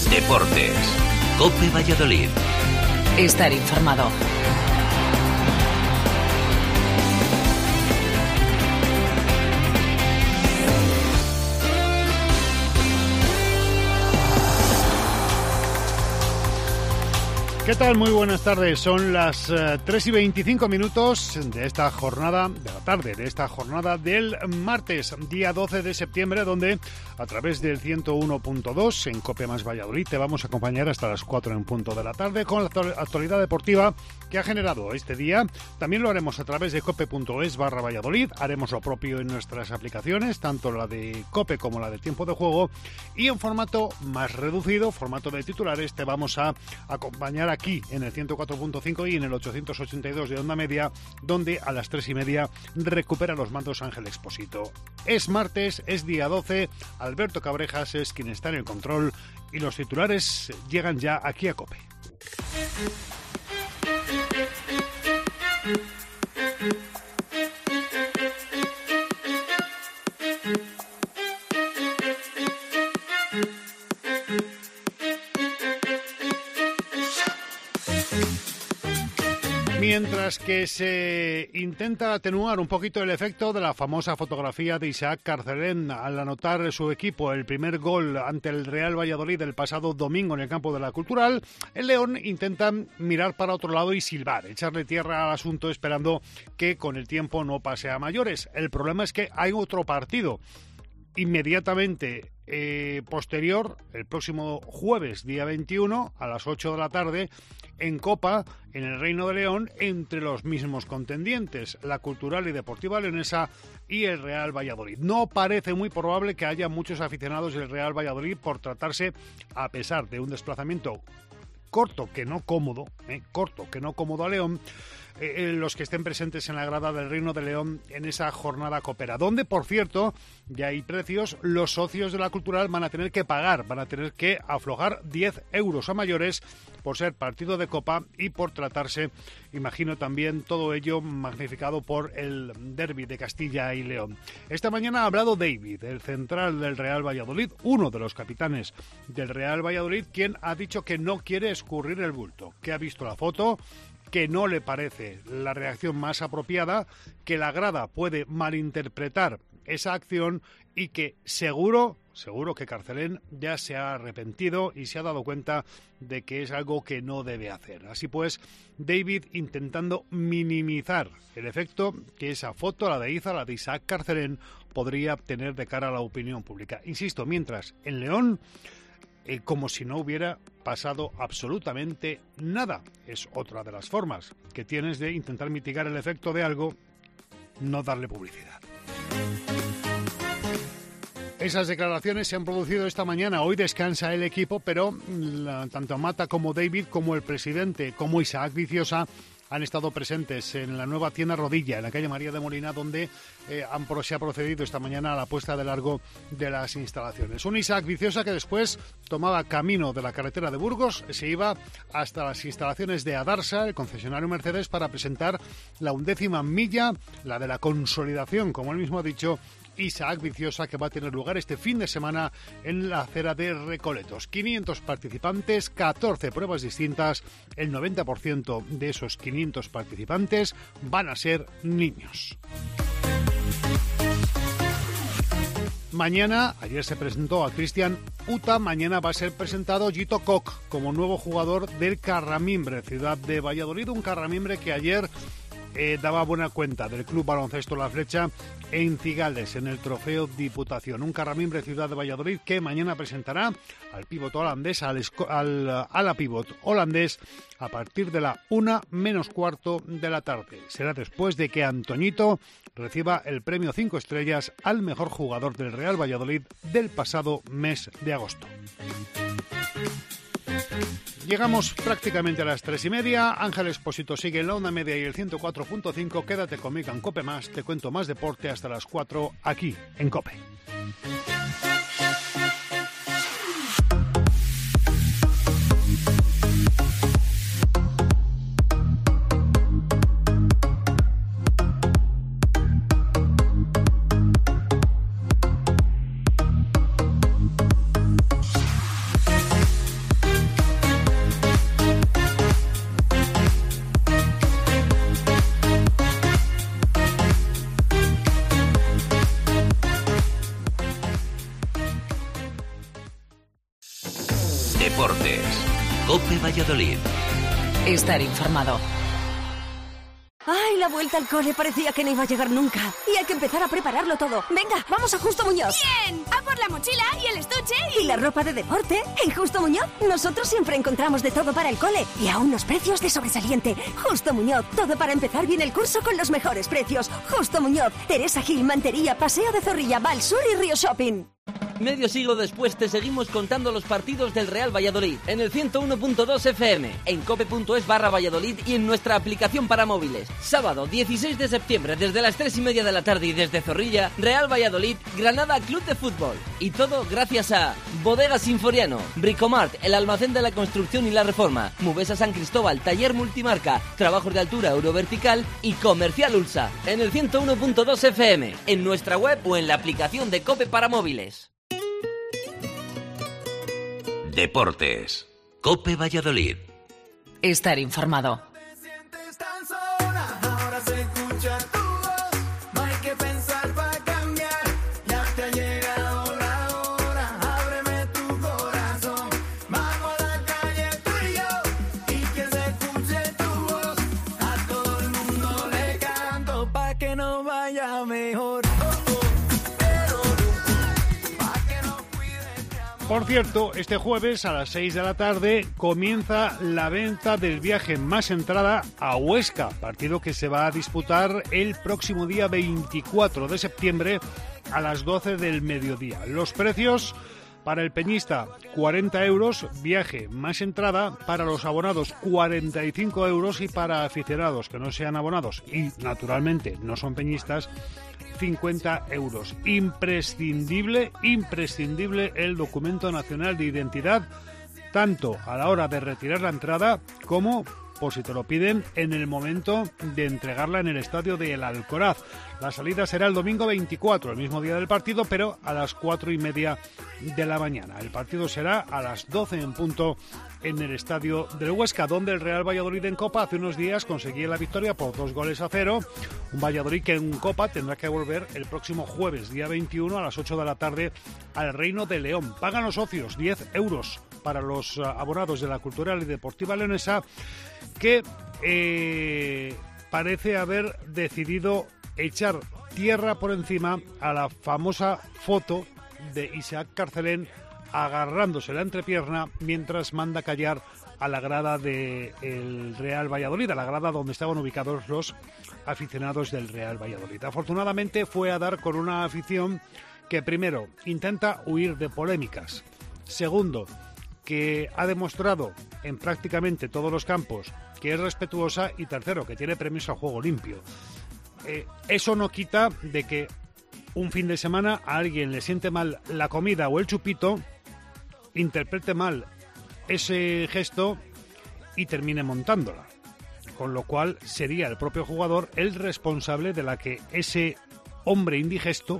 Deportes. COPE Valladolid. Estar informado. ¿Qué tal? Muy buenas tardes. Son las 3:25 de esta jornada de la tarde, de esta jornada del martes, día 12 de septiembre, donde a través del 101.2 en COPE más Valladolid te vamos a acompañar hasta las 4 en punto de la tarde con la actualidad deportiva que ha generado este día. También lo haremos a través de cope.es/Valladolid. Haremos lo propio en nuestras aplicaciones, tanto la de COPE como la de Tiempo de Juego. Y en formato más reducido, formato de titulares, te vamos a acompañar aquí en el 104.5 y en el 882 de Onda Media, donde a las 3:30 recupera los mandos Ángel Expósito. Es martes, es día 12, Alberto Cabrejas es quien está en el control y los titulares llegan ya aquí a COPE. Mientras que se intenta atenuar un poquito el efecto de la famosa fotografía de Isaac Carcelén al anotar su equipo el primer gol ante el Real Valladolid el pasado domingo en el campo de la Cultural, el León intenta mirar para otro lado y silbar, echarle tierra al asunto esperando que con el tiempo no pase a mayores. El problema es que hay otro partido inmediatamente posterior, el próximo jueves, día 21, a las 8 de la tarde, en Copa, en el Reino de León, entre los mismos contendientes, la Cultural y Deportiva Leonesa y el Real Valladolid. No parece muy probable que haya muchos aficionados del Real Valladolid por tratarse, a pesar de un desplazamiento corto que no cómodo a León, los que estén presentes en la grada del Reino de León en esa jornada copera, donde, por cierto, ya hay precios, los socios de la Cultural van a tener que pagar, van a tener que aflojar 10 euros a mayores por ser partido de Copa y por tratarse, imagino también, todo ello magnificado por el derbi de Castilla y León. Esta mañana ha hablado David, el central del Real Valladolid, uno de los capitanes del Real Valladolid, quien ha dicho que no quiere escurrir el bulto, que ha visto la foto, que no le parece la reacción más apropiada, que la grada puede malinterpretar esa acción y que seguro que Carcelén ya se ha arrepentido y se ha dado cuenta de que es algo que no debe hacer. Así pues, David intentando minimizar el efecto que esa foto, la de Isaac Carcelén, podría tener de cara a la opinión pública. Insisto, mientras en León, como si no hubiera pasado absolutamente nada. Es otra de las formas que tienes de intentar mitigar el efecto de algo, no darle publicidad. Esas declaraciones se han producido esta mañana. Hoy descansa el equipo, pero tanto Mata como David, como el presidente, como Isaac Viciosa, han estado presentes en la nueva tienda Rodilla, en la calle María de Molina, donde se ha procedido esta mañana a la puesta de largo de las instalaciones. Un Isaac Viciosa que después tomaba camino de la carretera de Burgos, se iba hasta las instalaciones de Adarsa, el concesionario Mercedes, para presentar la 11ª milla, la de la consolidación, como él mismo ha dicho, Isaac Viciosa, que va a tener lugar este fin de semana en la acera de Recoletos. 500 participantes, 14 pruebas distintas. El 90% de esos 500 participantes van a ser niños. Mañana, ayer se presentó a Cristian Uta, mañana va a ser presentado Gito Koch como nuevo jugador del Carramimbre, ciudad de Valladolid, un Carramimbre que ayer daba buena cuenta del Club Baloncesto La Flecha en Cigales, en el Trofeo Diputación. Un Carramimbre Ciudad de Valladolid que mañana presentará al pívot holandés, al ala pívot holandés, a partir de la 1:15 de la tarde. Será después de que Antoñito reciba el premio 5 estrellas al mejor jugador del Real Valladolid del pasado mes de agosto. Llegamos prácticamente a las 3:30. Ángel Expósito sigue en la Onda Media y el 104.5. Quédate conmigo en COPE Más. Te cuento más deporte hasta las 4 aquí en COPE. Deportes. COPE Valladolid. Estar informado. ¡Ay, la vuelta al cole! Parecía que no iba a llegar nunca. Y hay que empezar a prepararlo todo. ¡Venga, vamos a Justo Muñoz! ¡Bien! ¡A por la mochila y el estuche! ¿Y la ropa de deporte? En Justo Muñoz nosotros siempre encontramos de todo para el cole. Y a unos precios de sobresaliente. Justo Muñoz, todo para empezar bien el curso con los mejores precios. Justo Muñoz, Teresa Gil, Mantería, Paseo de Zorrilla, Val Sur y Río Shopping. Medio siglo después te seguimos contando los partidos del Real Valladolid en el 101.2 FM, en cope.es/Valladolid y en nuestra aplicación para móviles. Sábado 16 de septiembre desde las 3:30 de la tarde y desde Zorrilla, Real Valladolid, Granada Club de Fútbol. Y todo gracias a Bodegas Sinforiano, Bricomart, el almacén de la construcción y la reforma, Mubesa San Cristóbal, taller multimarca, trabajos de altura Eurovertical y Comercial Ulsa. En el 101.2 FM, en nuestra web o en la aplicación de Cope para móviles. Deportes. COPE Valladolid. Estar informado. Por cierto, este jueves a las 6 de la tarde comienza la venta del viaje más entrada a Huesca, partido que se va a disputar el próximo día 24 de septiembre a las 12 del mediodía. Los precios: para el peñista 40 euros, viaje más entrada; para los abonados 45 euros y para aficionados que no sean abonados y naturalmente no son peñistas, 50 euros. Imprescindible el documento nacional de identidad, tanto a la hora de retirar la entrada como, por si te lo piden, en el momento de entregarla en el estadio de El Alcoraz. La salida será el domingo 24, el mismo día del partido, pero a las 4:30 de la mañana. El partido será a las 12 en punto en el estadio del Huesca, donde el Real Valladolid en Copa hace unos días conseguía la victoria por 2-0. Un Valladolid que en Copa tendrá que volver el próximo jueves, día 21, a las 8 de la tarde al Reino de León. Pagan los socios 10 euros para los abonados de la Cultural y Deportiva Leonesa, que parece haber decidido echar tierra por encima a la famosa foto de Isaac Carcelén agarrándose la entrepierna mientras manda callar a la grada del Real Valladolid, a la grada donde estaban ubicados los aficionados del Real Valladolid. Afortunadamente fue a dar con una afición que, primero, intenta huir de polémicas; segundo, que ha demostrado en prácticamente todos los campos que es respetuosa; y tercero, que tiene premios a juego limpio. Eso no quita de que un fin de semana a alguien le siente mal la comida o el chupito, interprete mal ese gesto y termine montándola, con lo cual sería el propio jugador el responsable de la que ese hombre indigesto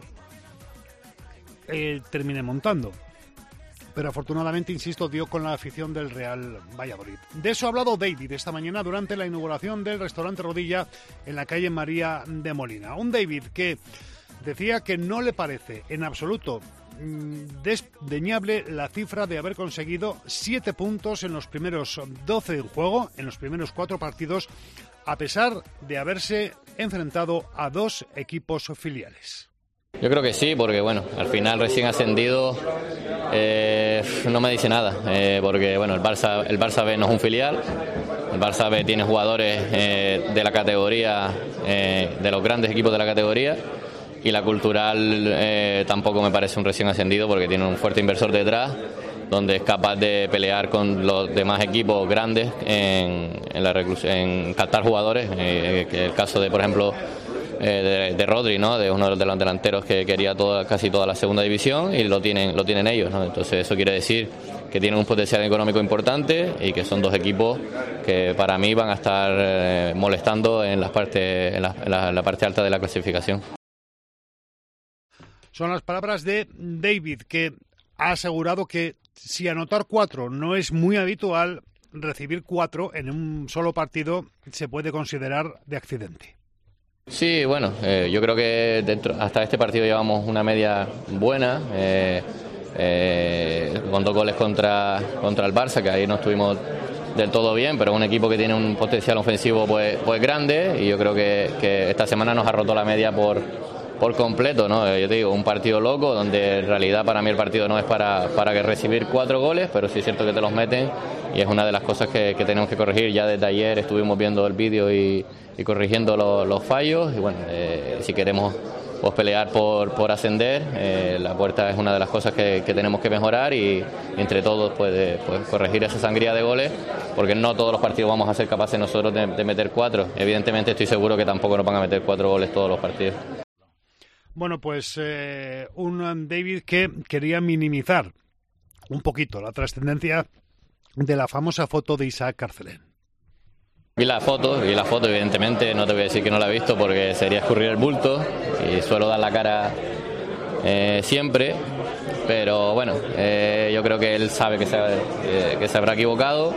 termine montando. Pero afortunadamente, insisto, dio con la afición del Real Valladolid. De eso ha hablado David esta mañana durante la inauguración del restaurante Rodilla en la calle María de Molina. Un David que decía que no le parece en absoluto desdeñable la cifra de haber conseguido 7 puntos en los primeros 12 del juego, en los primeros 4 partidos, a pesar de haberse enfrentado a 2 equipos filiales. Yo creo que sí, porque bueno, al final recién ascendido no me dice nada, porque bueno, el Barça B no es un filial. El Barça B tiene jugadores de la categoría, de los grandes equipos de la categoría, y la Cultural tampoco me parece un recién ascendido, porque tiene un fuerte inversor detrás, donde es capaz de pelear con los demás equipos grandes en captar jugadores, que el caso de, por ejemplo, de Rodri, ¿no? De uno de los delanteros que quería casi toda la segunda división, y lo tienen ellos, ¿no? Entonces eso quiere decir que tienen un potencial económico importante y que son 2 equipos que para mí van a estar molestando en la parte alta de la clasificación. Son las palabras de David, que ha asegurado que si anotar 4 no es muy habitual, recibir 4 en un solo partido se puede considerar de accidente. Sí, bueno, yo creo que hasta este partido llevamos una media buena. con 2 goles contra el Barça, que ahí no estuvimos del todo bien, pero un equipo que tiene un potencial ofensivo pues grande, y yo creo que esta semana nos ha roto la media por completo, ¿no? Yo te digo, un partido loco, donde en realidad para mí el partido no es para recibir 4 goles, pero sí es cierto que te los meten, y es una de las cosas que tenemos que corregir. Ya desde ayer estuvimos viendo el vídeo y corrigiendo los fallos, y bueno, si queremos pues pelear por ascender, la puerta es una de las cosas que tenemos que mejorar, y entre todos pues corregir esa sangría de goles, porque no todos los partidos vamos a ser capaces nosotros de meter 4. Evidentemente estoy seguro que tampoco nos van a meter 4 goles todos los partidos. Bueno, pues un David que quería minimizar un poquito la trascendencia de la famosa foto de Isaac Carcelén. Vi la foto, evidentemente, no te voy a decir que no la he visto porque sería escurrir el bulto, y suelo dar la cara siempre, pero bueno, yo creo que él sabe que se habrá equivocado,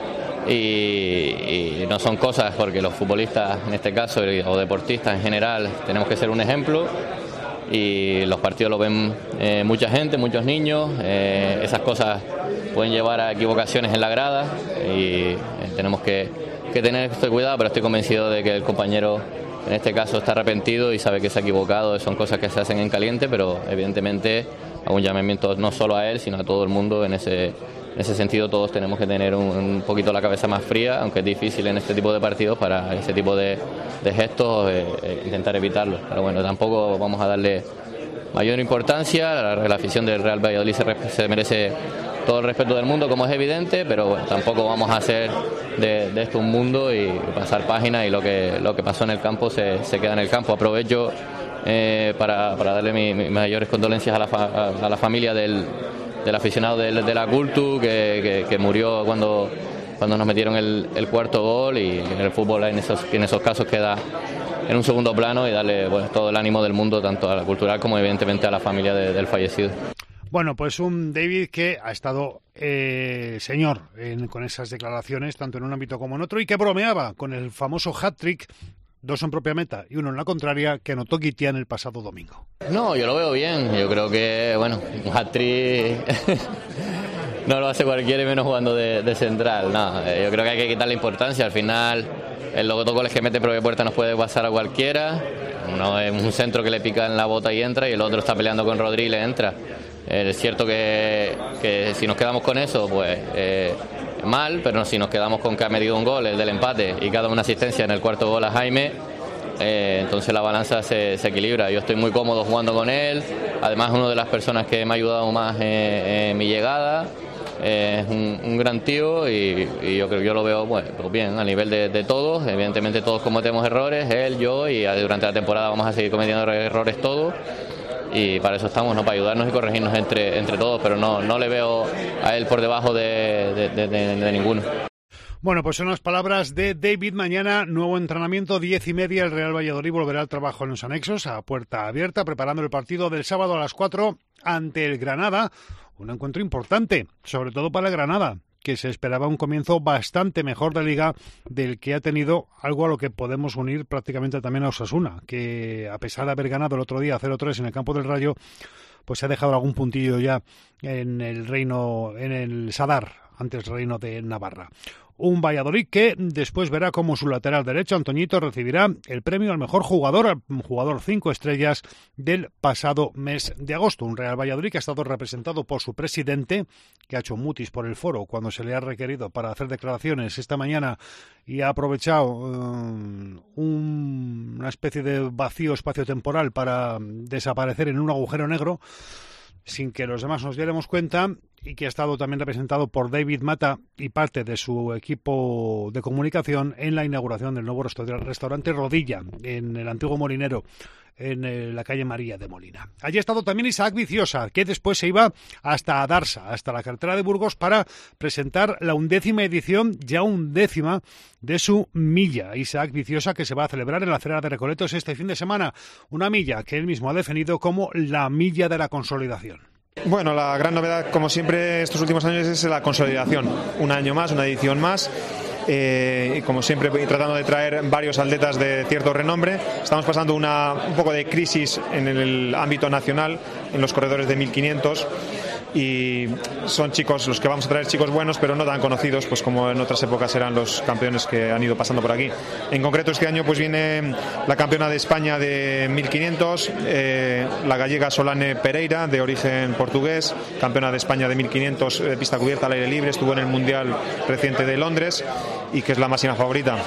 y no son cosas, porque los futbolistas en este caso, o deportistas en general, tenemos que ser un ejemplo, y los partidos lo ven mucha gente, muchos niños, esas cosas pueden llevar a equivocaciones en la grada, y tenemos que tener este cuidado, pero estoy convencido de que el compañero en este caso está arrepentido y sabe que se ha equivocado. Son cosas que se hacen en caliente, pero evidentemente hago un llamamiento no solo a él, sino a todo el mundo. En ese sentido, todos tenemos que tener un poquito la cabeza más fría, aunque es difícil en este tipo de partidos, para ese tipo de gestos intentar evitarlo. Pero bueno, tampoco vamos a darle mayor importancia. La afición del Real Valladolid se merece todo el respeto del mundo, como es evidente, pero bueno, tampoco vamos a hacer de esto un mundo y pasar página, y lo que pasó en el campo se queda en el campo. Aprovecho para darle mis mayores condolencias a la familia del aficionado de la Cultu, que murió cuando nos metieron el cuarto gol, y en el fútbol en esos casos queda en un segundo plano, y darle todo el ánimo del mundo, tanto a la cultural como evidentemente a la familia del fallecido. Bueno, pues un David que ha estado señor con esas declaraciones, tanto en un ámbito como en otro, y que bromeaba con el famoso hat-trick, 2 en propia meta y 1 en la contraria, que anotó Guitián el pasado domingo. No, yo lo veo bien. Yo creo que, bueno, un hat-trick no lo hace cualquiera, y menos jugando de central. No, yo creo que hay que quitarle importancia. Al final, el dos goles que mete propia puerta nos puede pasar a cualquiera. Uno es un centro que le pica en la bota y entra, y el otro está peleando con Rodri y le entra. Es cierto que si nos quedamos con eso, pues mal, pero si nos quedamos con que ha metido un gol, el del empate, y que ha dado una asistencia en el cuarto gol a Jaime, entonces la balanza se equilibra. Yo estoy muy cómodo jugando con él, además es una de las personas que me ha ayudado más en mi llegada. Es un gran tío, y yo creo que yo lo veo bien a nivel de todos. Evidentemente todos cometemos errores, él, yo, y durante la temporada vamos a seguir cometiendo errores todos, y para eso estamos, ¿no? Para ayudarnos y corregirnos entre todos, pero no le veo a él por debajo de ninguno. Bueno, pues son las palabras de David. Mañana nuevo entrenamiento, 10:30, el Real Valladolid volverá al trabajo en los anexos, a puerta abierta, preparando el partido del sábado a las 4 ante el Granada. Un encuentro importante, sobre todo para el Granada, que se esperaba un comienzo bastante mejor de Liga del que ha tenido, algo a lo que podemos unir prácticamente también a Osasuna, que a pesar de haber ganado el otro día 0-3 en el campo del Rayo, pues se ha dejado algún puntillo ya en el Sadar, antes del Reino de Navarra. Un Valladolid que después verá cómo su lateral derecho, Antoñito, recibirá el premio al mejor jugador, al jugador 5 estrellas del pasado mes de agosto. Un Real Valladolid que ha estado representado por su presidente, que ha hecho mutis por el foro cuando se le ha requerido para hacer declaraciones esta mañana, y ha aprovechado una especie de vacío espaciotemporal para desaparecer en un agujero negro sin que los demás nos diéramos cuenta, y que ha estado también representado por David Mata y parte de su equipo de comunicación en la inauguración del nuevo restaurante Rodilla, en el antiguo Molinero, en la calle María de Molina. Allí ha estado también Isaac Viciosa, que después se iba hasta Darsa, hasta la carretera de Burgos, para presentar la 11ª edición, ya 11ª, de su milla. Isaac Viciosa, que se va a celebrar en la Acera de Recoletos este fin de semana. Una milla que él mismo ha definido como la milla de la consolidación. Bueno, la gran novedad, como siempre estos últimos años, es la consolidación. Un año más, una edición más. Y como siempre, tratando de traer varios atletas de cierto renombre. Estamos pasando un poco de crisis en el ámbito nacional, en los corredores de 1500, y son chicos, los que vamos a traer, chicos buenos, pero no tan conocidos pues como en otras épocas eran los campeones que han ido pasando por aquí. En concreto este año pues viene la campeona de España de 1500, la gallega Solane Pereira, de origen portugués, campeona de España de 1500 de pista cubierta al aire libre, estuvo en el Mundial reciente de Londres y que es la máxima favorita.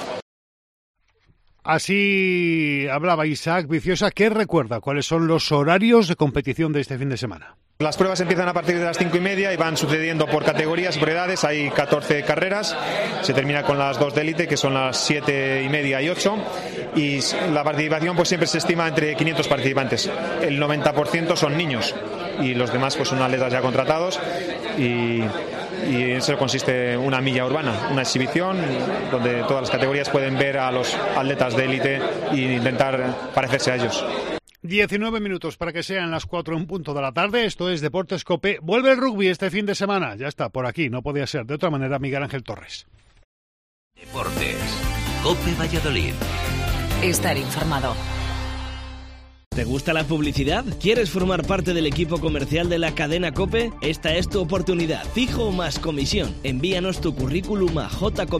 Así hablaba Isaac Viciosa. ¿Qué recuerda? ¿Cuáles son los horarios de competición de este fin de semana? Las pruebas empiezan a partir de las 5:30 y van sucediendo por categorías y por edades. Hay 14 carreras, se termina con las 2 de élite, que son las 7:30 y 8, y la participación pues siempre se estima entre 500 participantes. El 90% son niños y los demás pues son atletas ya contratados, y en eso consiste una milla urbana, una exhibición donde todas las categorías pueden ver a los atletas de élite e intentar parecerse a ellos. 19 minutos para que sean las 4 en punto de la tarde. Esto es Deportes COPE. Vuelve el rugby este fin de semana. Ya está, por aquí. No podía ser de otra manera. Miguel Ángel Torres. Deportes. COPE Valladolid. Estar informado. ¿Te gusta la publicidad? ¿Quieres formar parte del equipo comercial de la cadena COPE? Esta es tu oportunidad. Fijo más comisión. Envíanos tu currículum a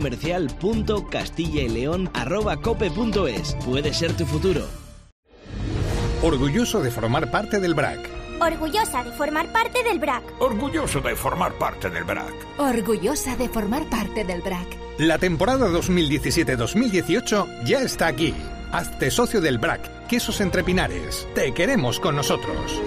jcomercial.castillaeleon@cope.es. Puede ser tu futuro. Orgulloso de formar parte del BRAC. Orgullosa de formar parte del BRAC. Orgulloso de formar parte del BRAC. Orgullosa de formar parte del BRAC. La temporada 2017-2018 ya está aquí. Hazte socio del BRAC, Quesos Entre Pinares. Te queremos con nosotros.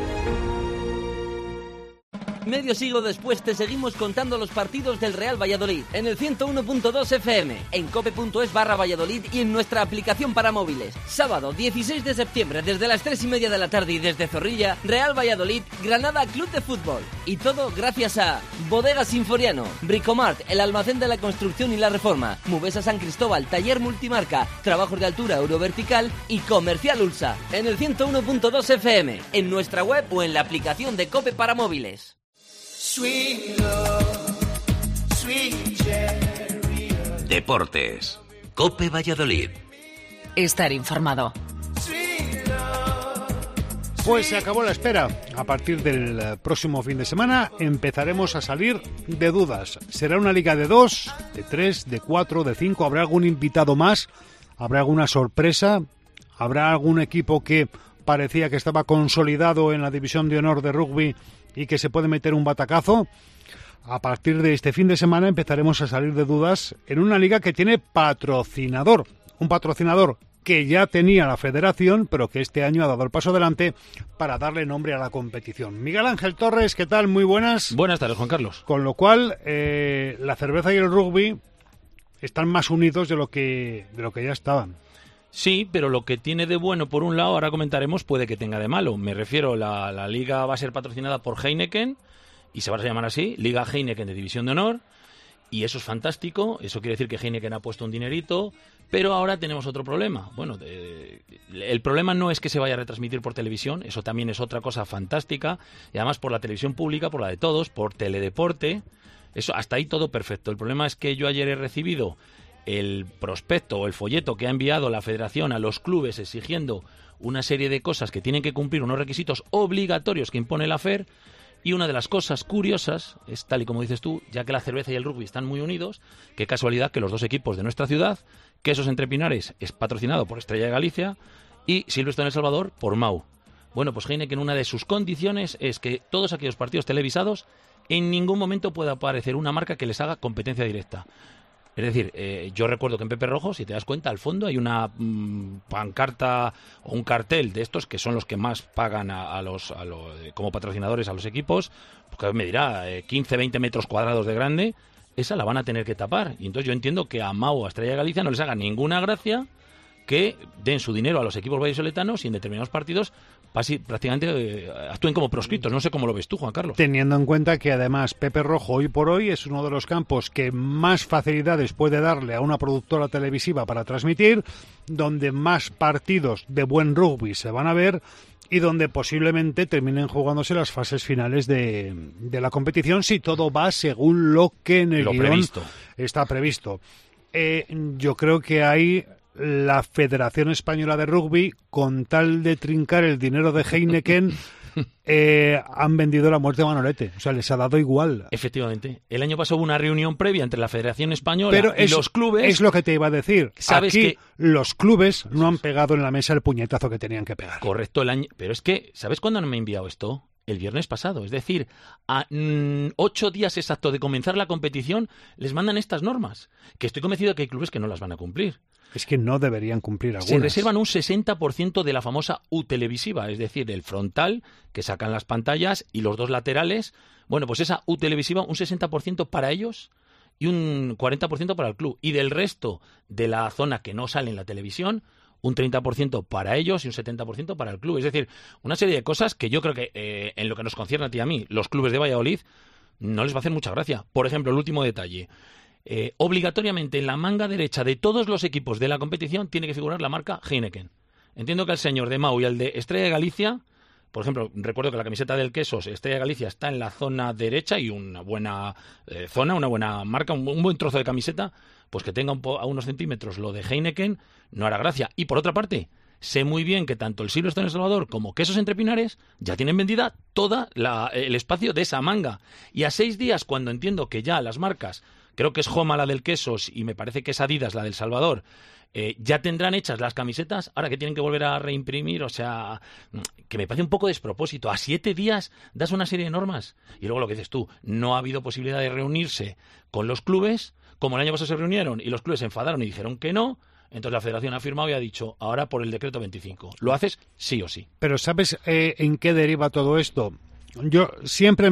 Medio siglo después te seguimos contando los partidos del Real Valladolid en el 101.2 FM, en cope.es/Valladolid y en nuestra aplicación para móviles. Sábado 16 de septiembre desde las 3:30 de la tarde y desde Zorrilla, Real Valladolid, Granada Club de Fútbol. Y todo gracias a Bodegas Sinforiano, Bricomart, el almacén de la construcción y la reforma, Mubesa San Cristóbal, Taller Multimarca, Trabajos de Altura Eurovertical y Comercial Ulsa. En el 101.2 FM, en nuestra web o en la aplicación de Cope para móviles. Deportes. COPE Valladolid. Estar informado. Pues se acabó la espera. A partir del próximo fin de semana empezaremos a salir de dudas. ¿Será una liga de 2, de 3, de 4, de 5? ¿Habrá algún invitado más? ¿Habrá alguna sorpresa? ¿Habrá algún equipo que parecía que estaba consolidado en la división de honor de rugby y que se puede meter un batacazo? A partir de este fin de semana empezaremos a salir de dudas en una liga que tiene patrocinador. Un patrocinador que ya tenía la federación, pero que este año ha dado el paso adelante para darle nombre a la competición. Miguel Ángel Torres, ¿qué tal? Muy buenas. Buenas tardes, Juan Carlos. Con lo cual, la cerveza y el rugby están más unidos de lo que ya estaban. Sí, pero lo que tiene de bueno, por un lado, ahora comentaremos, puede que tenga de malo. Me refiero, la liga va a ser patrocinada por Heineken, y se va a llamar así, Liga Heineken de División de Honor, y eso es fantástico. Eso quiere decir que Heineken ha puesto un dinerito, pero ahora tenemos otro problema. Bueno, el problema no es que se vaya a retransmitir por televisión, eso también es otra cosa fantástica, y además por la televisión pública, por la de todos, por Teledeporte, eso hasta ahí todo perfecto. El problema es que yo ayer he recibido el prospecto o el folleto que ha enviado la federación a los clubes exigiendo una serie de cosas que tienen que cumplir, unos requisitos obligatorios que impone la FER, y una de las cosas curiosas es, tal y como dices tú, ya que la cerveza y el rugby están muy unidos, qué casualidad que los dos equipos de nuestra ciudad, Quesos Entre Pinares es patrocinado por Estrella de Galicia y Silvestre en El Salvador por Mau. Bueno, pues Heineken, una de sus condiciones es que todos aquellos partidos televisados en ningún momento pueda aparecer una marca que les haga competencia directa. Es decir, yo recuerdo que en Pepe Rojo, si te das cuenta, al fondo hay una pancarta o un cartel de estos que son los que más pagan a los como patrocinadores a los equipos, porque me dirá 15, 20 metros cuadrados de grande, esa la van a tener que tapar. Y entonces yo entiendo que a Mau o a Estrella de Galicia no les haga ninguna gracia que den su dinero a los equipos vallisoletanos y en determinados partidos prácticamente actúen como proscritos. No sé cómo lo ves tú, Juan Carlos. Teniendo en cuenta que además Pepe Rojo hoy por hoy es uno de los campos que más facilidades puede darle a una productora televisiva para transmitir, donde más partidos de buen rugby se van a ver y donde posiblemente terminen jugándose las fases finales de la competición, si todo va según lo que en el guión está previsto. Yo creo que hay la Federación Española de Rugby, con tal de trincar el dinero de Heineken, han vendido la muerte de Manolete. O sea, les ha dado igual. Efectivamente. El año pasado hubo una reunión previa entre la Federación Española Pero y los clubes. Es lo que te iba a decir. ¿Sabes Aquí que los clubes no han pegado en la mesa el puñetazo que tenían que pegar. Correcto, el año. Pero es que, ¿sabes cuándo me ha enviado esto? El viernes pasado. Es decir, a 8 días exactos de comenzar la competición, les mandan estas normas. Que estoy convencido de que hay clubes que no las van a cumplir. Es que no deberían cumplir algunas. Se reservan un 60% de la famosa U televisiva, es decir, el frontal, que sacan las pantallas, y los dos laterales. Bueno, pues esa U televisiva, un 60% para ellos y un 40% para el club. Y del resto de la zona que no sale en la televisión, un 30% para ellos y un 70% para el club. Es decir, una serie de cosas que yo creo que en lo que nos concierne a ti y a mí, los clubes de Valladolid, no les va a hacer mucha gracia. Por ejemplo, el último detalle. Obligatoriamente en la manga derecha de todos los equipos de la competición tiene que figurar la marca Heineken. Entiendo que al señor de Mau y al de Estrella de Galicia, por ejemplo, recuerdo que la camiseta del Quesos Estrella de Galicia está en la zona derecha y una buena zona, una buena marca, un buen trozo de camiseta, pues que tenga a unos centímetros lo de Heineken no hará gracia. Y por otra parte, sé muy bien que tanto el Silvestre en El Salvador como Quesos Entre Pinares ya tienen vendida todo el espacio de esa manga. Y a 6 días, cuando entiendo que ya las marcas, creo que es Joma la del Quesos y me parece que es Adidas la del Salvador, ya tendrán hechas las camisetas, ahora que tienen que volver a reimprimir, o sea, que me parece un poco despropósito. A 7 días das una serie de normas y luego lo que dices tú, no ha habido posibilidad de reunirse con los clubes, como el año pasado se reunieron y los clubes se enfadaron y dijeron que no. Entonces la Federación ha firmado y ha dicho, ahora por el decreto 25, lo haces sí o sí. Pero ¿sabes en qué deriva todo esto? Yo siempre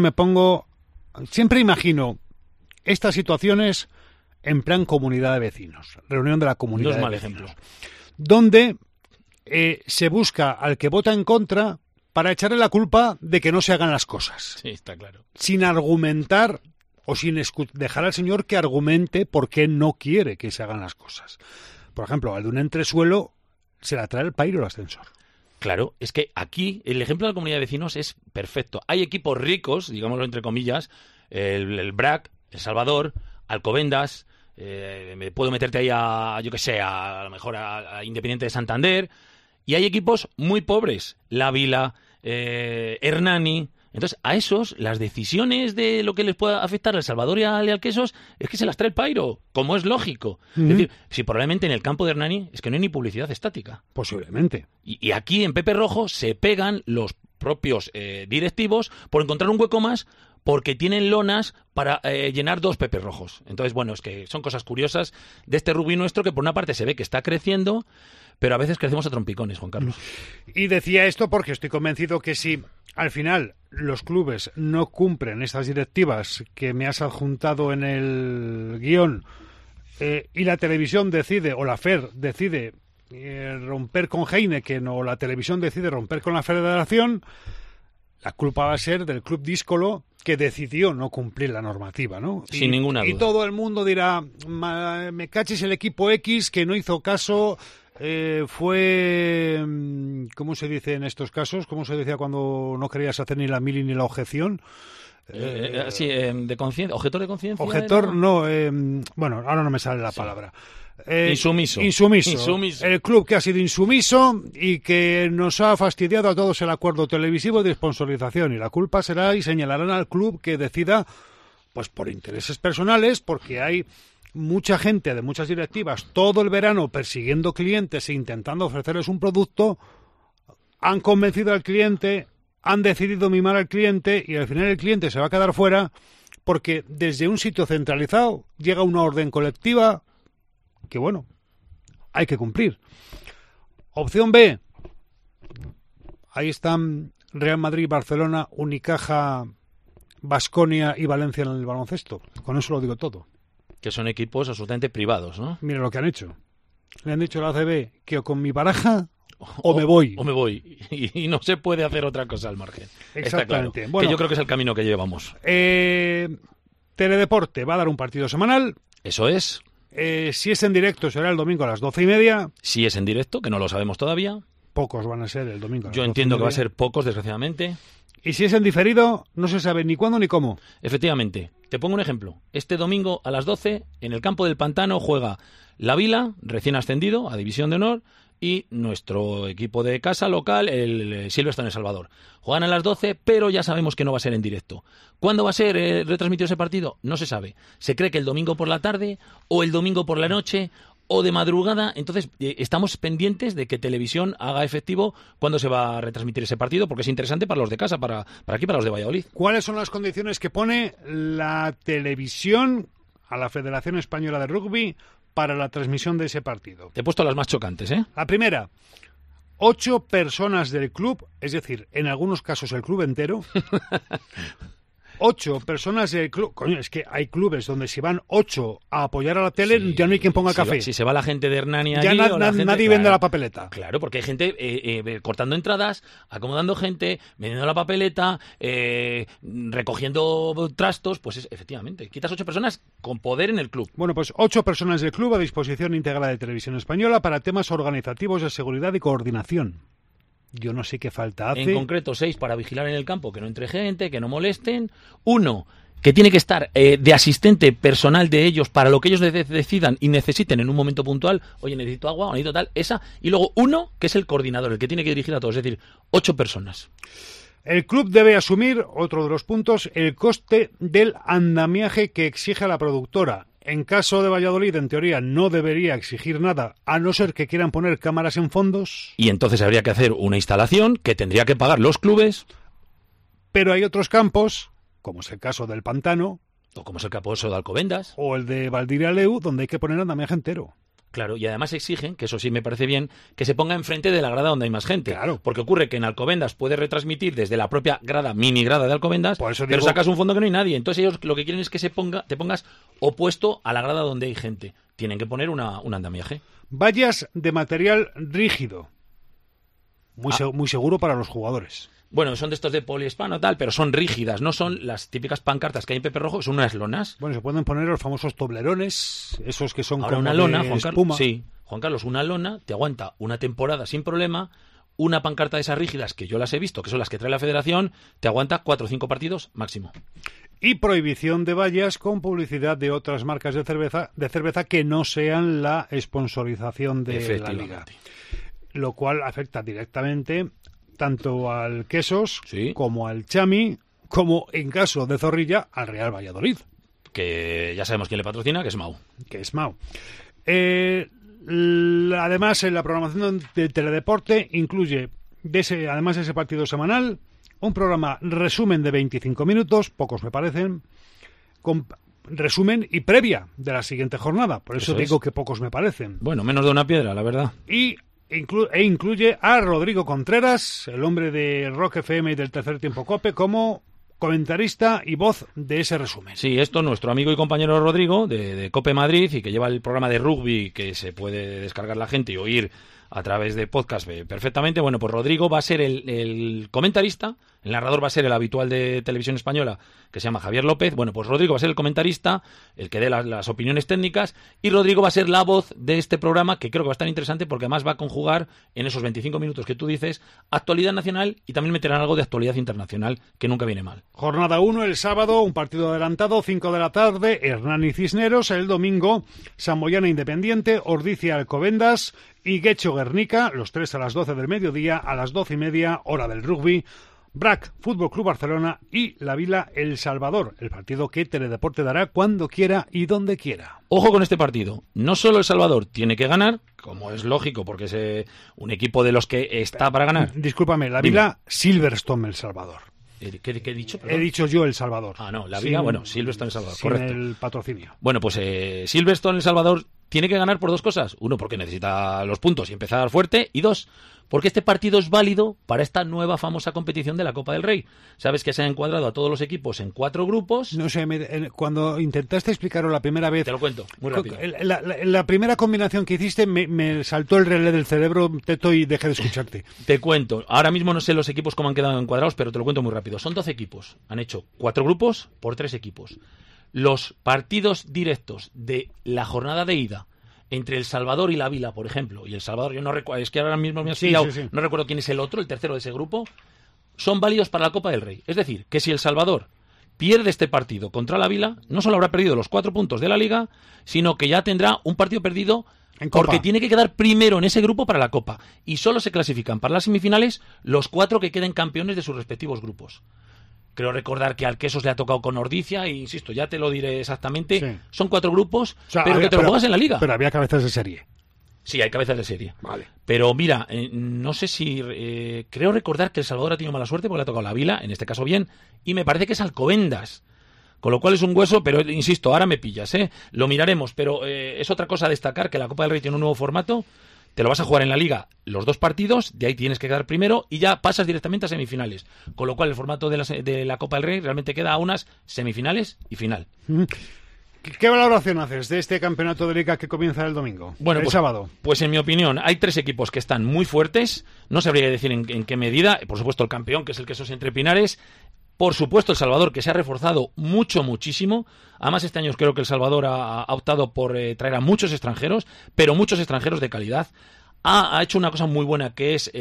imagino estas situaciones en plan comunidad de vecinos, reunión de la comunidad de vecinos. No es mal ejemplo. Donde se busca al que vota en contra para echarle la culpa de que no se hagan las cosas. Sí, está claro. Sin argumentar o sin dejar al señor que argumente por qué no quiere que se hagan las cosas. Por ejemplo, al de un entresuelo se la trae el pairo el ascensor. Claro, es que aquí el ejemplo de la comunidad de vecinos es perfecto. Hay equipos ricos, digámoslo entre comillas, el BRAC, El Salvador, Alcobendas, me puedo meterte ahí a lo mejor a Independiente de Santander, y hay equipos muy pobres, La Vila, Hernani. Entonces, a esos, las decisiones de lo que les pueda afectar al Salvador y al Quesos es que se las trae el pairo, como es lógico. Es decir, si probablemente en el campo de Hernani es que no hay ni publicidad estática. Posiblemente. Y aquí en Pepe Rojo se pegan los propios directivos por encontrar un hueco más, porque tienen lonas para llenar 2 Pepe Rojos. Entonces, bueno, es que son cosas curiosas de este rugby nuestro que por una parte se ve que está creciendo, pero a veces crecemos a trompicones, Juan Carlos. Y decía esto porque estoy convencido que si al final los clubes no cumplen estas directivas que me has adjuntado en el guión y la televisión decide, o la FER decide romper con Heineken, o la televisión decide romper con la Federación, la culpa va a ser del club díscolo que decidió no cumplir la normativa, ¿no? Sin ninguna duda. Y todo el mundo dirá, me cachis el equipo X que no hizo caso, fue... ¿Cómo se dice en estos casos? ¿Cómo se decía cuando no querías hacer ni la mili ni la objeción? De conciencia, objetor de conciencia. Objetor, ¿era? No, bueno, ahora no me sale la palabra. Insumiso. El club que ha sido insumiso y que nos ha fastidiado a todos el acuerdo televisivo de sponsorización, y la culpa será y señalarán al club que decida, pues por intereses personales, porque hay mucha gente de muchas directivas todo el verano persiguiendo clientes e intentando ofrecerles un producto, han convencido al cliente, han decidido mimar al cliente y al final el cliente se va a quedar fuera porque desde un sitio centralizado llega una orden colectiva que, bueno, hay que cumplir. Opción B. Ahí están Real Madrid, Barcelona, Unicaja, Baskonia y Valencia en el baloncesto. Con eso lo digo todo. Que son equipos absolutamente privados, ¿no? Mira lo que han hecho. Le han dicho a la ACB que o con mi baraja o me voy. O me voy. Y no se puede hacer otra cosa al margen. Exactamente. Está claro. Bueno, que yo creo que es el camino que llevamos. Teledeporte va a dar un partido semanal. Eso es. Si es en directo será el domingo a las 12:30. Si es en directo, que no lo sabemos todavía. Pocos van a ser el domingo a las 12:30. Yo entiendo que va a ser pocos, desgraciadamente. Y si es en diferido, no se sabe ni cuándo ni cómo. Efectivamente. Te pongo un ejemplo. Este domingo a las 12, en el campo del Pantano, juega La Vila, recién ascendido a División de Honor, y nuestro equipo de casa local, el Silverstone El Salvador. Juegan a las 12, pero ya sabemos que no va a ser en directo. ¿Cuándo va a ser retransmitido ese partido? No se sabe. Se cree que el domingo por la tarde, o el domingo por la noche, o de madrugada. Entonces, estamos pendientes de que Televisión haga efectivo cuándo se va a retransmitir ese partido, porque es interesante para los de casa, para aquí, para los de Valladolid. ¿Cuáles son las condiciones que pone la televisión a la Federación Española de Rugby para la transmisión de ese partido? Te he puesto las más chocantes, ¿eh? La primera, 8 personas del club, es decir, en algunos casos el club entero. 8 personas del club. Coño, es que hay clubes donde si van 8 a apoyar a la tele, sí, ya no hay quien ponga café. Si se va la gente de Hernani ya allí, nadie vende la papeleta. Claro, porque hay gente cortando entradas, acomodando gente, vendiendo la papeleta, recogiendo trastos. Pues efectivamente, quitas 8 personas con poder en el club. Bueno, pues 8 personas del club a disposición íntegra de Televisión Española para temas organizativos de seguridad y coordinación. Yo no sé qué falta hace. En concreto, 6 para vigilar en el campo, que no entre gente, que no molesten. 1 que tiene que estar de asistente personal de ellos para lo que ellos decidan y necesiten en un momento puntual. Oye, necesito agua, o necesito tal, esa. Y luego 1 que es el coordinador, el que tiene que dirigir a todos, es decir, 8 personas. El club debe asumir, otro de los puntos, el coste del andamiaje que exige la productora. En caso de Valladolid, en teoría, no debería exigir nada, a no ser que quieran poner cámaras en fondos. Y entonces habría que hacer una instalación que tendría que pagar los clubes. Pero hay otros campos, como es el caso del Pantano, o como es el caso de Alcobendas, o el de Valdiraleu, donde hay que poner andamiaje entero. Claro, y además exigen, que eso sí me parece bien, que se ponga enfrente de la grada donde hay más gente. Claro. Porque ocurre que en Alcobendas puedes retransmitir desde la propia grada, mini grada de Alcobendas, pero digo, sacas un fondo que no hay nadie. Entonces ellos lo que quieren es que te pongas opuesto a la grada donde hay gente. Tienen que poner un andamiaje. Vallas de material rígido. Muy seguro para los jugadores. Bueno, son de estos de poliespano tal, pero son rígidas, no son las típicas pancartas que hay en Pepe Rojo, son unas lonas. Bueno, se pueden poner los famosos toblerones, esos que son ahora como una lona, de Juan espuma. Carlos, sí, Juan Carlos, una lona te aguanta una temporada sin problema. Una pancarta de esas rígidas, que yo las he visto, que son las que trae la Federación, te aguanta 4 o 5 partidos máximo. Y prohibición de vallas con publicidad de otras marcas de cerveza que no sean la sponsorización de la liga. Lo cual afecta directamente tanto al Quesos, sí, como al Chami, como en caso de Zorrilla, al Real Valladolid. Que ya sabemos quién le patrocina, que es Mau. Además, en la programación del teledeporte incluye, además de ese partido semanal, un programa resumen de 25 minutos, pocos me parecen, con resumen y previa de la siguiente jornada. Por eso digo que pocos me parecen. Bueno, menos de una piedra, la verdad. Y incluye a Rodrigo Contreras, el hombre de Rock FM y del Tercer Tiempo COPE, como comentarista y voz de ese resumen. Sí, esto nuestro amigo y compañero Rodrigo de COPE Madrid, y que lleva el programa de rugby que se puede descargar la gente y oír a través de podcast perfectamente. Bueno, pues Rodrigo va a ser el comentarista, el narrador va a ser el habitual de Televisión Española, que se llama Javier López. Bueno, pues Rodrigo va a ser el comentarista, el que dé las opiniones técnicas, y Rodrigo va a ser la voz de este programa, que creo que va a estar interesante porque además va a conjugar en esos 25 minutos que tú dices actualidad nacional, y también meterán algo de actualidad internacional, que nunca viene mal. Jornada 1 el sábado, un partido adelantado, 5 de la tarde, Hernani Cisneros. El domingo, Samboyana Independiente, Ordizia Alcobendas y Guecho Guernica, los 3 a las 12 del mediodía, a las 12:30, hora del rugby, BRAC, Fútbol Club Barcelona y La Vila El Salvador, el partido que Teledeporte dará cuando quiera y donde quiera. Ojo con este partido, no solo El Salvador tiene que ganar, como es lógico, porque es un equipo de los que está para ganar. Discúlpame, La Vila Silverstone El Salvador. ¿Qué he dicho? Perdón. He dicho yo El Salvador. Ah, no, La Vila, Silverstone El Salvador, sin correcto. el patrocinio. Bueno, pues Silverstone El Salvador tiene que ganar por 2 cosas. 1, porque necesita los puntos y empezar fuerte. Y 2, porque este partido es válido para esta nueva famosa competición de la Copa del Rey. Sabes que se ha encuadrado a todos los equipos en 4 grupos. No sé, cuando intentaste explicarlo la primera vez... Te lo cuento, muy rápido. La primera combinación que hiciste me saltó el relé del cerebro, Teto, y dejé de escucharte. Te cuento. Ahora mismo no sé los equipos cómo han quedado encuadrados, pero te lo cuento muy rápido. Son 12 equipos. Han hecho 4 grupos por 3 equipos. Los partidos directos de la jornada de ida entre El Salvador y La Vila, por ejemplo, y El Salvador, yo no recuerdo, es que ahora mismo me has pillado, no recuerdo quién es el otro, el tercero de ese grupo, son válidos para la Copa del Rey. Es decir, que si El Salvador pierde este partido contra La Vila, no solo habrá perdido los 4 puntos de la Liga, sino que ya tendrá un partido perdido Porque tiene que quedar primero en ese grupo para la Copa. Y solo se clasifican para las semifinales los 4 que queden campeones de sus respectivos grupos. Creo recordar que al Quesos le ha tocado con Ordicia, e insisto, ya te lo diré exactamente. Sí. Son 4 grupos, pero que te lo juegas en la Liga. Pero había cabezas de serie. Sí, hay cabezas de serie. Vale. Pero mira, no sé si... creo recordar que El Salvador ha tenido mala suerte porque le ha tocado la Vila, en este caso bien, y me parece que es Alcobendas. Con lo cual es un hueso, pero insisto, ahora me pillas, lo miraremos, pero es otra cosa a destacar que la Copa del Rey tiene un nuevo formato, te lo vas a jugar en la Liga los 2 partidos, de ahí tienes que quedar primero y ya pasas directamente a semifinales, con lo cual el formato de la Copa del Rey realmente queda a unas semifinales y final. ¿Qué valoración haces de este campeonato de Liga que comienza el domingo, el sábado? Pues en mi opinión, hay 3 equipos que están muy fuertes, no sabría decir en qué medida, por supuesto el campeón, que es el Quesos Entre Pinares. Por supuesto, El Salvador, que se ha reforzado muchísimo. Además, este año creo que El Salvador ha optado por traer a muchos extranjeros, pero muchos extranjeros de calidad. Ha hecho una cosa muy buena, que es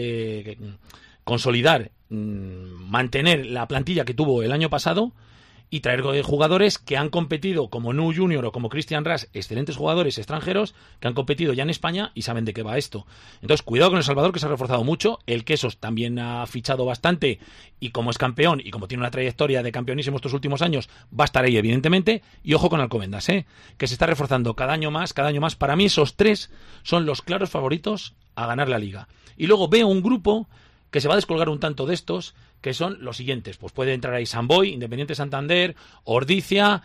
consolidar, mantener la plantilla que tuvo el año pasado y traer jugadores que han competido como Nu Junior o como Christian Ras, excelentes jugadores extranjeros que han competido ya en España y saben de qué va esto. Entonces, cuidado con El Salvador, que se ha reforzado mucho. El Quesos también ha fichado bastante y como es campeón y como tiene una trayectoria de campeonísimo estos últimos años, va a estar ahí evidentemente. Y ojo con Alcobendas, que se está reforzando cada año más. Para mí esos 3 son los claros favoritos a ganar la Liga. Y luego veo un grupo que se va a descolgar un tanto de estos, que son los siguientes. Pues puede entrar ahí Samboy, Independiente Santander, Ordicia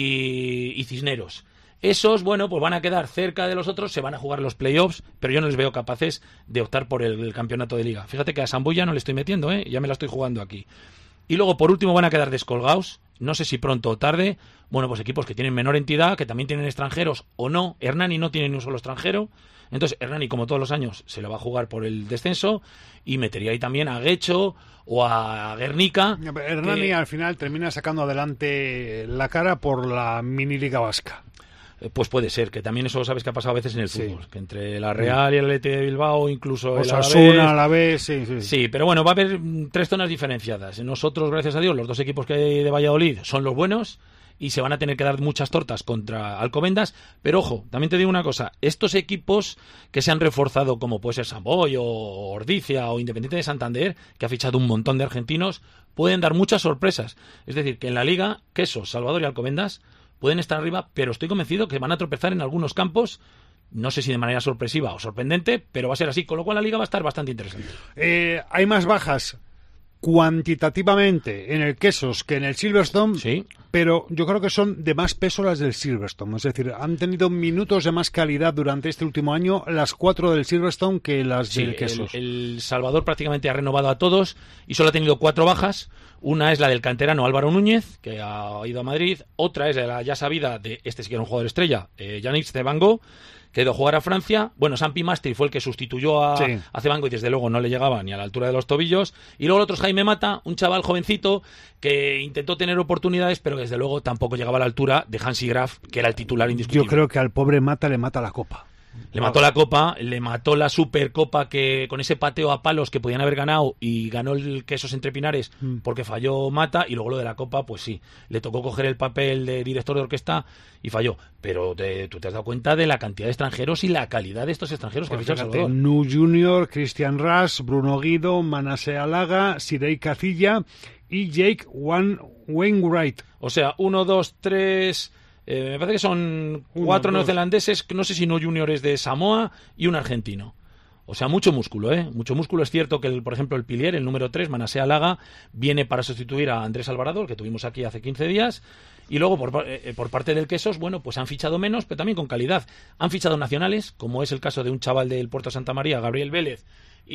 y Cisneros. Esos, bueno, pues van a quedar cerca de los otros, se van a jugar los playoffs, pero yo no les veo capaces de optar por el campeonato de Liga. Fíjate que a Samboy ya no le estoy metiendo, ya me la estoy jugando aquí. Y luego, por último, van a quedar descolgados, no sé si pronto o tarde, bueno, pues equipos que tienen menor entidad, que también tienen extranjeros o no. Hernani no tiene ni un solo extranjero. Entonces, Hernani, como todos los años, se lo va a jugar por el descenso y metería ahí también a Guecho o a Guernica. Hernani al final termina sacando adelante la cara por la mini Liga Vasca. Pues puede ser, que también eso sabes que ha pasado a veces en el fútbol, que entre la Real y el Athletic de Bilbao, incluso Osasuna, Alavés, sí, pero bueno, va a haber 3 zonas diferenciadas. Nosotros, gracias a Dios, los 2 equipos que hay de Valladolid son los buenos y se van a tener que dar muchas tortas contra Alcobendas, pero ojo, también te digo una cosa, estos equipos que se han reforzado, como puede ser Samboy o Ordicia o Independiente de Santander, que ha fichado un montón de argentinos, pueden dar muchas sorpresas. Es decir, que en la Liga, Quesos, Salvador y Alcobendas pueden estar arriba, pero estoy convencido que van a tropezar en algunos campos, no sé si de manera sorpresiva o sorprendente, pero va a ser así, con lo cual la Liga va a estar bastante interesante. Hay más bajas cuantitativamente en el Quesos que en el Silverstone, sí, pero yo creo que son de más peso las del Silverstone, es decir, han tenido minutos de más calidad durante este último año las 4 del Silverstone que las del Quesos. El Salvador prácticamente ha renovado a todos y solo ha tenido 4 bajas. Una es la del canterano Álvaro Núñez, que ha ido a Madrid. Otra es la ya sabida de este sí que era un jugador estrella, Yannick Cebango, que ha ido a jugar a Francia. Bueno, Sampi Mastri fue el que sustituyó a Cebango y desde luego no le llegaba ni a la altura de los tobillos. Y luego el otro es Jaime Mata, un chaval jovencito que intentó tener oportunidades, pero desde luego tampoco llegaba a la altura de Hansi Graf, que era el titular indiscutible. Yo creo que al pobre Mata le mata la Copa. Le mató la Copa, le mató la Supercopa, que con ese pateo a palos que podían haber ganado, y ganó el Quesos Entre Pinares porque falló Mata, y luego lo de la Copa, pues sí, le tocó coger el papel de director de orquesta y falló. Pero tú te has dado cuenta de la cantidad de extranjeros y la calidad de estos extranjeros que ha fichado El Salvador. Nu Junior, Christian Ras, Bruno Guido, Manase Alaga, Sirey Cacilla y Jake Wainwright. O sea, 1, 2, 3... me parece que son 4 neozelandeses, no sé si No Junior es de Samoa, y un argentino. O sea, mucho músculo, mucho músculo. Es cierto que, por ejemplo, el Pilier, el número 3, Manase Alaga, viene para sustituir a Andrés Alvarado, el que tuvimos aquí hace 15 días. Y luego, por parte del Quesos, bueno, pues han fichado menos, pero también con calidad. Han fichado nacionales, como es el caso de un chaval del Puerto Santa María, Gabriel Vélez,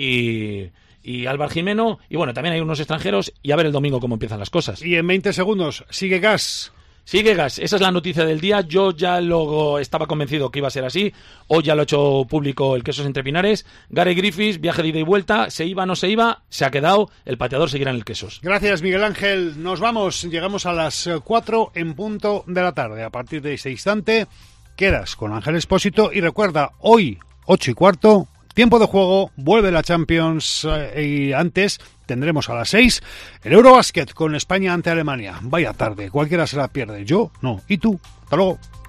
y Álvaro Jimeno. Y bueno, también hay unos extranjeros, y a ver el domingo cómo empiezan las cosas. Y en 20 segundos, sigue Gas. Sigue Gas, esa es la noticia del día. Yo ya lo estaba convencido que iba a ser así. Hoy ya lo ha hecho público el Quesos Entre Pinares. Gary Griffiths, viaje de ida y vuelta. Se iba, no se iba, se ha quedado. El pateador seguirá en el Quesos. Gracias, Miguel Ángel. Nos vamos. Llegamos a las 4 en punto de la tarde. A partir de ese instante quedas con Ángel Expósito. Y recuerda, hoy, 8:15, tiempo de juego, vuelve la Champions y antes tendremos a las 6 el Eurobasket con España ante Alemania. Vaya tarde, cualquiera se la pierde. Yo no. ¿Y tú? Hasta luego.